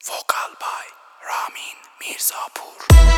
Vokal by Ramin Mirzapur.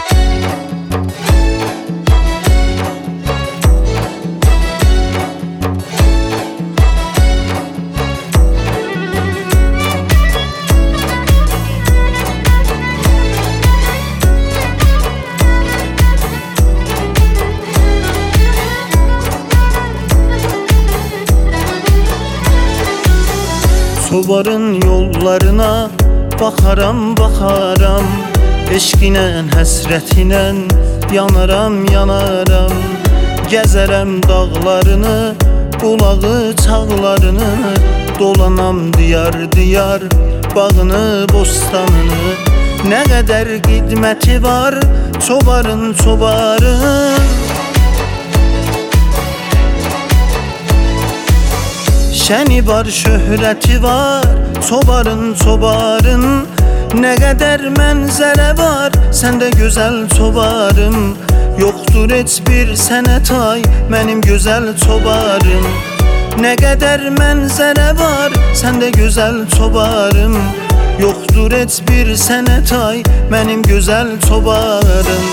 Sobarın yollarına bakaram bakaram, eşkinen həsrətinen yanaram yanaram. Gəzərəm dağlarını, bulağı çağlarını, dolanam diyar diyar, bağını bostanını. Nə qədər qidməti var çobarın çobarın, şəni var, şöhrəti var, çobarın, çobarın. Nə qədər mənzərə var, səndə gözəl çobarım. Yoxdur heç bir sənə tay, mənim gözəl çobarım. Nə qədər mənzərə var, səndə gözəl çobarım. Yoxdur heç bir sənə tay, mənim gözəl çobarım.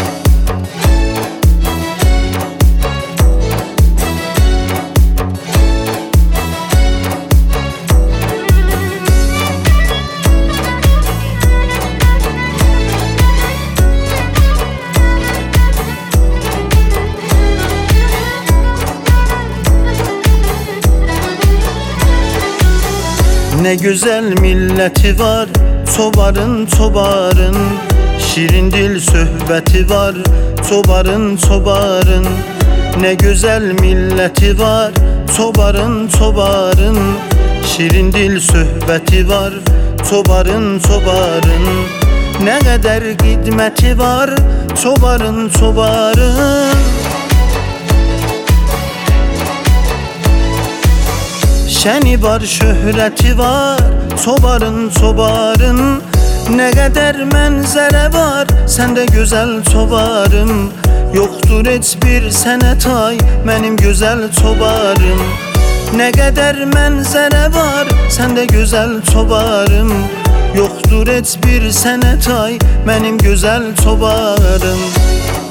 Ne güzel milleti var çobarın çobarın, şirin dil söhbəti var çobarın çobarın. Ne güzel milleti var çobarın çobarın, şirin dil söhbəti var çobarın çobarın. Ne kadar qidməti var çobarın çobarın, şəni var, şöhrəti var, çobarın, çobarın. Nə qədər mənzərə var, səndə gözəl çobarım. Yoxdur heç bir sənə tay, mənim gözəl çobarım. Nə qədər mənzərə var, səndə gözəl çobarım. Yoxdur heç bir sənə tay, mənim gözəl çobarım.